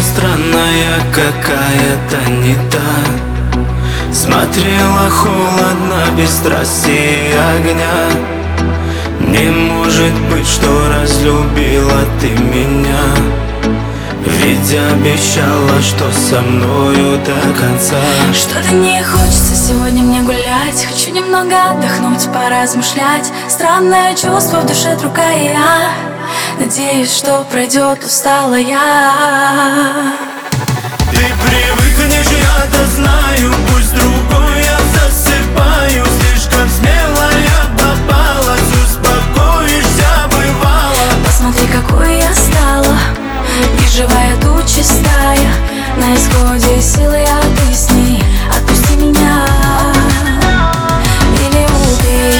странная, какая-то не та. Смотрела холодно, без страсти и огня. Не может быть, что разлюбила ты меня, ведь обещала, что со мною до конца. Что-то не хочется сегодня мне гулять. Хочу немного отдохнуть, поразмышлять. Странное чувство в душе, другая я. Надеюсь, что пройдет, устала я. Ты привыкнешь, я-то знаю, пусть другой я засыпаю. Слишком смелая попалась, успокоишься, бывало. Посмотри, какой я стала, и живая тут чистая. На исходе силы, а ты с ней. Отпусти меня или убей.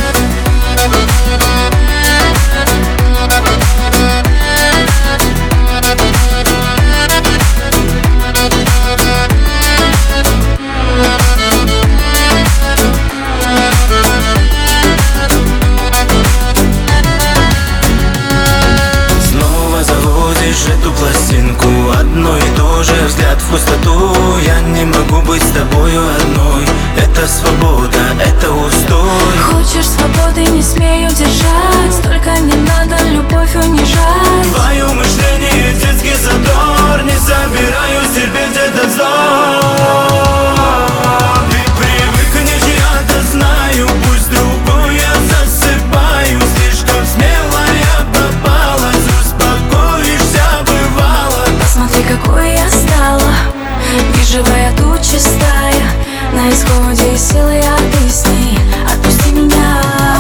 Эту пластинку, одно и то же, взгляд в пустоту. Я не могу быть с тобою одной. Это свобода, это устой. Хочешь свободы, не смею держать. Только не надо любовь унижать. Твое мышление, детский задор. Не собираю себе где-то вздор. Ты привыкнешь, я-то знаю, пусть другой я засыпаю. Слишком смелая попалась, успокоишься, бывало. Посмотри, какой я стала, и живая тут чистая. На исходе силы, а ты с ней. Отпусти меня.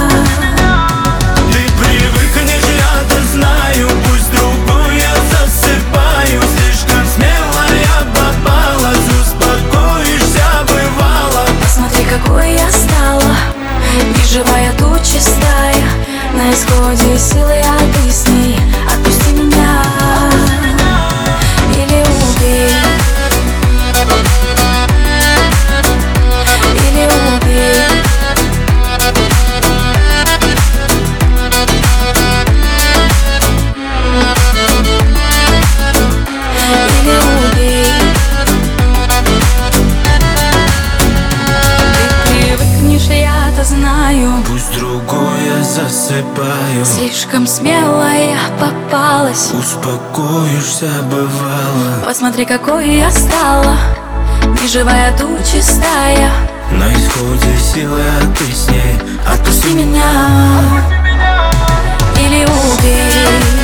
Ты привыкнешь, я-то знаю, пусть другой я засыпаю. Слишком смелая попалась, успокоишься, бывало. Посмотри, какой я стала, и живая тут чистая. На исходе силы, а ты с ней. Отпусти меня или убей. Или убей. Или убей. Ты привыкнешь, я-то знаю, Пусть другой я засыпаю. слишком смелая попалась. Успокоишься, бывало. Посмотри, какой я стала, и живая тут чистая. На исходе силы, а ты с ней. Отпусти меня или убей.